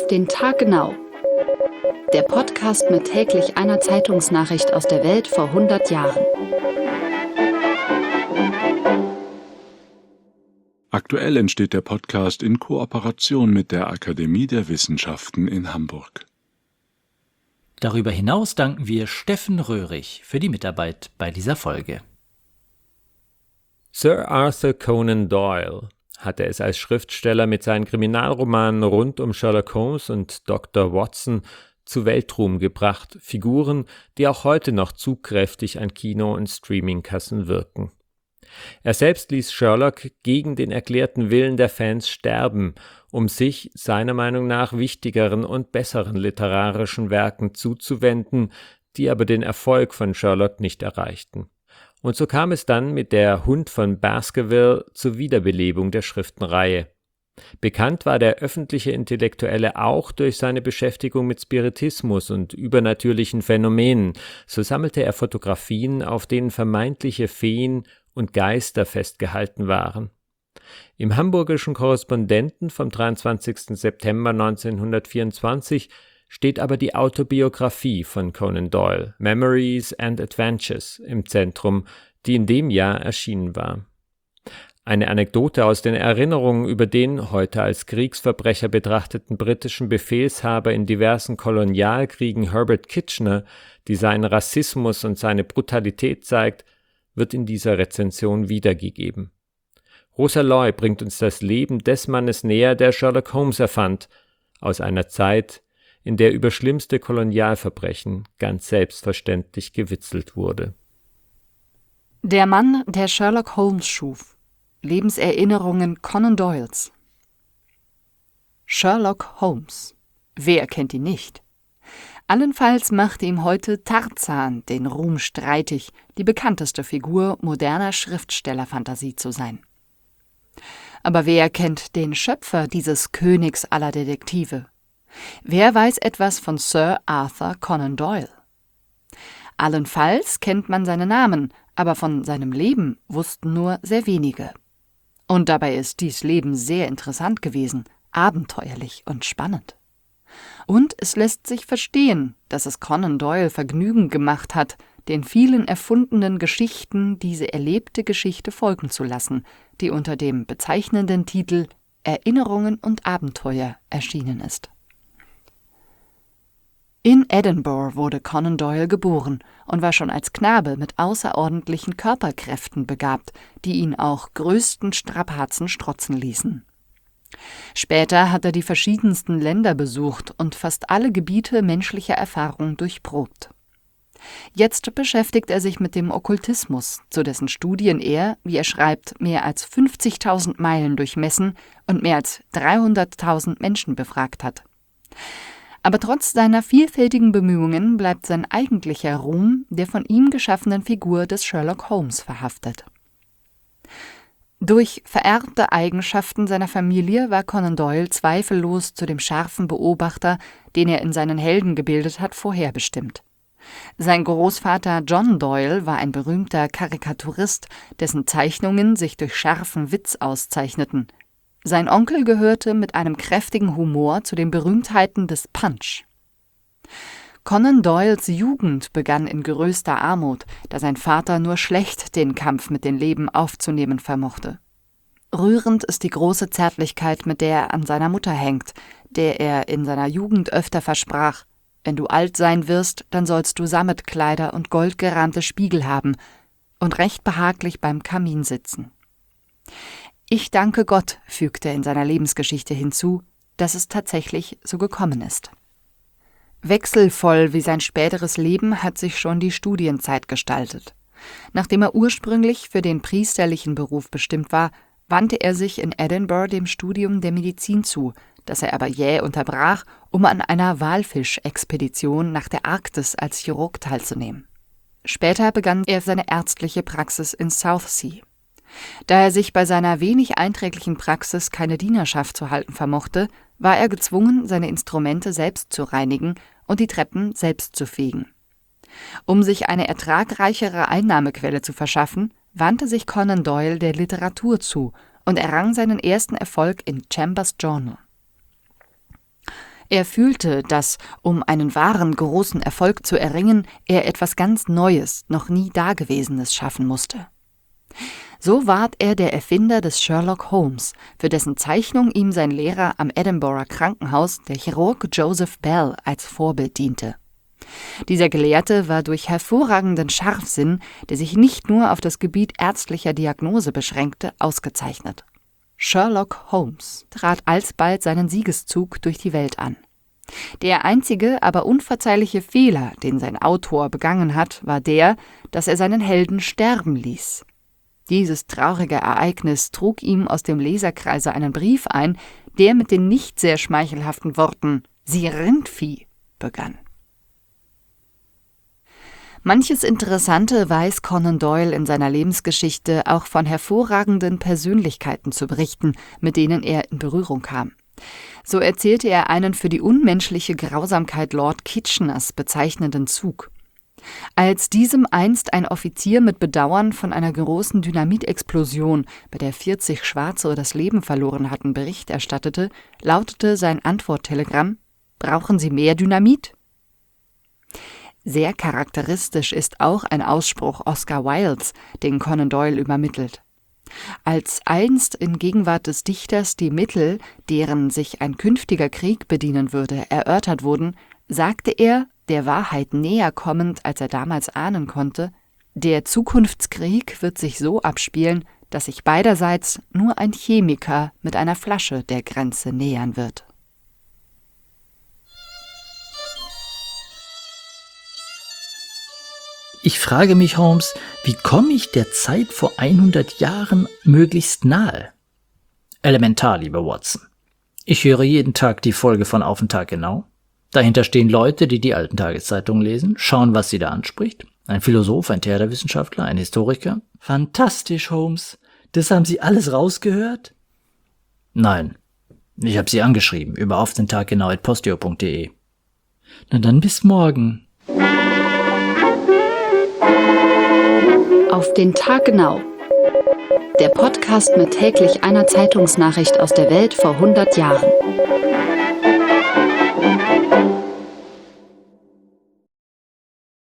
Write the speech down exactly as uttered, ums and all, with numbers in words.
den Tag genau. Der Podcast mit täglich einer Zeitungsnachricht aus der Welt vor hundert Jahren. Aktuell entsteht der Podcast in Kooperation mit der Akademie der Wissenschaften in Hamburg. Darüber hinaus danken wir Steffen Röhrig für die Mitarbeit bei dieser Folge. Sir Arthur Conan Doyle hatte es als Schriftsteller mit seinen Kriminalromanen rund um Sherlock Holmes und Doktor Watson zu Weltruhm gebracht, Figuren, die auch heute noch zugkräftig an Kino- und Streamingkassen wirken. Er selbst ließ Sherlock gegen den erklärten Willen der Fans sterben, um sich seiner Meinung nach wichtigeren und besseren literarischen Werken zuzuwenden, die aber den Erfolg von Sherlock nicht erreichten. Und so kam es dann mit Der Hund von Baskerville zur Wiederbelebung der Schriftenreihe. Bekannt war der öffentliche Intellektuelle auch durch seine Beschäftigung mit Spiritismus und übernatürlichen Phänomenen. So sammelte er Fotografien, auf denen vermeintliche Feen und Geister festgehalten waren. Im Hamburgischen Korrespondenten vom dreiundzwanzigsten September neunzehnhundertvierundzwanzig steht aber die Autobiografie von Conan Doyle, Memories and Adventures, im Zentrum, die in dem Jahr erschienen war. Eine Anekdote aus den Erinnerungen über den heute als Kriegsverbrecher betrachteten britischen Befehlshaber in diversen Kolonialkriegen Herbert Kitchener, die seinen Rassismus und seine Brutalität zeigt, wird in dieser Rezension wiedergegeben. Rosa Loy bringt uns das Leben des Mannes näher, der Sherlock Holmes erfand, aus einer Zeit, in der über schlimmste Kolonialverbrechen ganz selbstverständlich gewitzelt wurde. Der Mann, der Sherlock Holmes schuf. Lebenserinnerungen Conan Doyles. Sherlock Holmes. Wer kennt ihn nicht? Allenfalls macht ihm heute Tarzan den Ruhm streitig, die bekannteste Figur moderner Schriftstellerfantasie zu sein. Aber wer kennt den Schöpfer dieses Königs aller Detektive? Wer weiß etwas von Sir Arthur Conan Doyle? Allenfalls kennt man seinen Namen, aber von seinem Leben wussten nur sehr wenige. Und dabei ist dies Leben sehr interessant gewesen, abenteuerlich und spannend. Und es lässt sich verstehen, dass es Conan Doyle Vergnügen gemacht hat, den vielen erfundenen Geschichten diese erlebte Geschichte folgen zu lassen, die unter dem bezeichnenden Titel Erinnerungen und Abenteuer erschienen ist. In Edinburgh wurde Conan Doyle geboren und war schon als Knabe mit außerordentlichen Körperkräften begabt, die ihn auch größten Strapazen strotzen ließen. Später hat er die verschiedensten Länder besucht und fast alle Gebiete menschlicher Erfahrung durchprobt. Jetzt beschäftigt er sich mit dem Okkultismus, zu dessen Studien er, wie er schreibt, mehr als fünfzigtausend Meilen durchmessen und mehr als dreihunderttausend Menschen befragt hat. Aber trotz seiner vielfältigen Bemühungen bleibt sein eigentlicher Ruhm der von ihm geschaffenen Figur des Sherlock Holmes verhaftet. Durch vererbte Eigenschaften seiner Familie war Conan Doyle zweifellos zu dem scharfen Beobachter, den er in seinen Helden gebildet hat, vorherbestimmt. Sein Großvater John Doyle war ein berühmter Karikaturist, dessen Zeichnungen sich durch scharfen Witz auszeichneten. Sein Onkel gehörte mit einem kräftigen Humor zu den Berühmtheiten des Punch. Conan Doyles Jugend begann in größter Armut, da sein Vater nur schlecht den Kampf mit dem Leben aufzunehmen vermochte. Rührend ist die große Zärtlichkeit, mit der er an seiner Mutter hängt, der er in seiner Jugend öfter versprach: Wenn du alt sein wirst, dann sollst du Sammetkleider und goldgerahmte Spiegel haben und recht behaglich beim Kamin sitzen. Ich danke Gott, fügte er in seiner Lebensgeschichte hinzu, dass es tatsächlich so gekommen ist. Wechselvoll wie sein späteres Leben hat sich schon die Studienzeit gestaltet. Nachdem er ursprünglich für den priesterlichen Beruf bestimmt war, wandte er sich in Edinburgh dem Studium der Medizin zu, das er aber jäh unterbrach, um an einer Walfischexpedition nach der Arktis als Chirurg teilzunehmen. Später begann er seine ärztliche Praxis in Southsea. Da er sich bei seiner wenig einträglichen Praxis keine Dienerschaft zu halten vermochte, war er gezwungen, seine Instrumente selbst zu reinigen und die Treppen selbst zu fegen. Um sich eine ertragreichere Einnahmequelle zu verschaffen, wandte sich Conan Doyle der Literatur zu und errang seinen ersten Erfolg in Chambers Journal. Er fühlte, dass, um einen wahren großen Erfolg zu erringen, er etwas ganz Neues, noch nie Dagewesenes schaffen musste. So ward er der Erfinder des Sherlock Holmes, für dessen Zeichnung ihm sein Lehrer am Edinburgh Krankenhaus, der Chirurg Joseph Bell, als Vorbild diente. Dieser Gelehrte war durch hervorragenden Scharfsinn, der sich nicht nur auf das Gebiet ärztlicher Diagnose beschränkte, ausgezeichnet. Sherlock Holmes trat alsbald seinen Siegeszug durch die Welt an. Der einzige, aber unverzeihliche Fehler, den sein Autor begangen hat, war der, dass er seinen Helden sterben ließ. Dieses traurige Ereignis trug ihm aus dem Leserkreise einen Brief ein, der mit den nicht sehr schmeichelhaften Worten »Sie Rindvieh« begann. Manches Interessante weiß Conan Doyle in seiner Lebensgeschichte auch von hervorragenden Persönlichkeiten zu berichten, mit denen er in Berührung kam. So erzählte er einen für die unmenschliche Grausamkeit Lord Kitcheners bezeichnenden Zug. Als diesem einst ein Offizier mit Bedauern von einer großen Dynamitexplosion, bei der vierzig Schwarze das Leben verloren hatten, Bericht erstattete, lautete sein Antworttelegramm: »Brauchen Sie mehr Dynamit?« Sehr charakteristisch ist auch ein Ausspruch Oscar Wildes, den Conan Doyle übermittelt. Als einst in Gegenwart des Dichters die Mittel, deren sich ein künftiger Krieg bedienen würde, erörtert wurden, sagte er, der Wahrheit näher kommend, als er damals ahnen konnte: Der Zukunftskrieg wird sich so abspielen, dass sich beiderseits nur ein Chemiker mit einer Flasche der Grenze nähern wird. Ich frage mich, Holmes, wie komme ich der Zeit vor hundert Jahren möglichst nahe? Elementar, lieber Watson. Ich höre jeden Tag die Folge von Auf den Tag genau. Dahinter stehen Leute, die die alten Tageszeitungen lesen, schauen, was sie da anspricht. Ein Philosoph, ein Theaterwissenschaftler, ein Historiker. Fantastisch, Holmes. Das haben Sie alles rausgehört? Nein. Ich habe Sie angeschrieben über auf den Tag genau at posteo punkt de. Na dann bis morgen. Auf den Tag genau. Der Podcast mit täglich einer Zeitungsnachricht aus der Welt vor hundert Jahren.